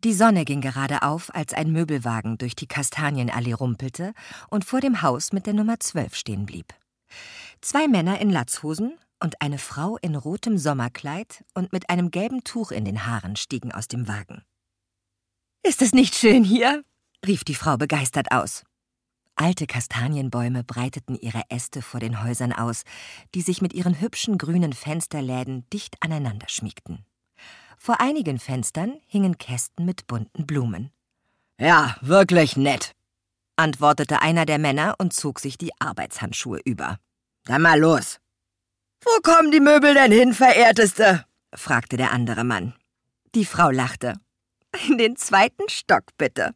Die Sonne ging gerade auf, als ein Möbelwagen durch die Kastanienallee rumpelte und vor dem Haus mit der Nummer 12 stehen blieb. 2 Männer in Latzhosen und eine Frau in rotem Sommerkleid und mit einem gelben Tuch in den Haaren stiegen aus dem Wagen. »Ist es nicht schön hier?« rief die Frau begeistert aus. Alte Kastanienbäume breiteten ihre Äste vor den Häusern aus, die sich mit ihren hübschen grünen Fensterläden dicht aneinander schmiegten. Vor einigen Fenstern hingen Kästen mit bunten Blumen. »Ja, wirklich nett«, antwortete einer der Männer und zog sich die Arbeitshandschuhe über. »Dann mal los.« »Wo kommen die Möbel denn hin, Verehrteste?« fragte der andere Mann. Die Frau lachte. »In den 2. Stock, bitte.«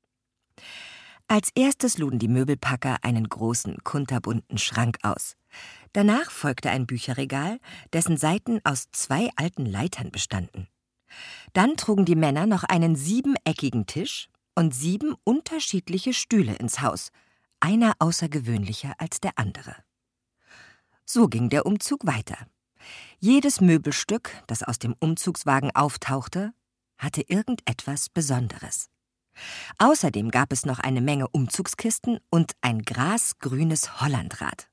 Als erstes luden die Möbelpacker einen großen, kunterbunten Schrank aus. Danach folgte ein Bücherregal, dessen Seiten aus 2 alten Leitern bestanden. Dann trugen die Männer noch einen 7-eckigen Tisch und 7 unterschiedliche Stühle ins Haus, einer außergewöhnlicher als der andere. So ging der Umzug weiter. Jedes Möbelstück, das aus dem Umzugswagen auftauchte, hatte irgendetwas Besonderes. Außerdem gab es noch eine Menge Umzugskisten und ein grasgrünes Hollandrad.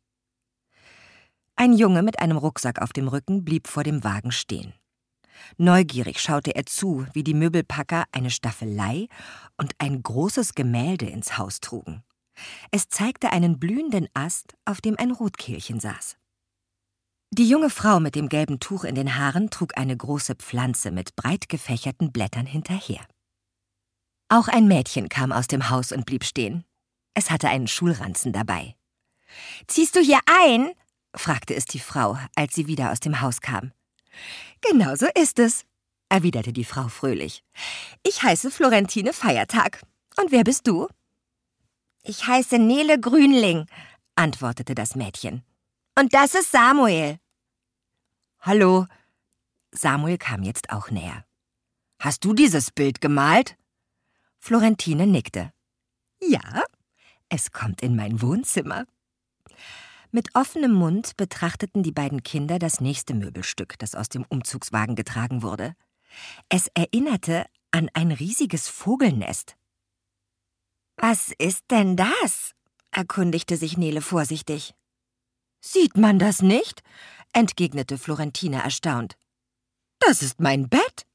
Ein Junge mit einem Rucksack auf dem Rücken blieb vor dem Wagen stehen. Neugierig schaute er zu, wie die Möbelpacker eine Staffelei und ein großes Gemälde ins Haus trugen. Es zeigte einen blühenden Ast, auf dem ein Rotkehlchen saß. Die junge Frau mit dem gelben Tuch in den Haaren trug eine große Pflanze mit breit gefächerten Blättern hinterher. Auch ein Mädchen kam aus dem Haus und blieb stehen. Es hatte einen Schulranzen dabei. »Ziehst du hier ein?« fragte es die Frau, als sie wieder aus dem Haus kam. »Genau so ist es«, erwiderte die Frau fröhlich. »Ich heiße Florentine Feiertag. Und wer bist du?« »Ich heiße Nele Grünling«, antwortete das Mädchen. »Und das ist Samuel.« »Hallo.« Samuel kam jetzt auch näher. »Hast du dieses Bild gemalt?« Florentine nickte. »Ja, es kommt in mein Wohnzimmer.« Mit offenem Mund betrachteten die beiden Kinder das nächste Möbelstück, das aus dem Umzugswagen getragen wurde. Es erinnerte an ein riesiges Vogelnest. »Was ist denn das?« erkundigte sich Nele vorsichtig. »Sieht man das nicht?« entgegnete Florentine erstaunt. »Das ist mein Bett«,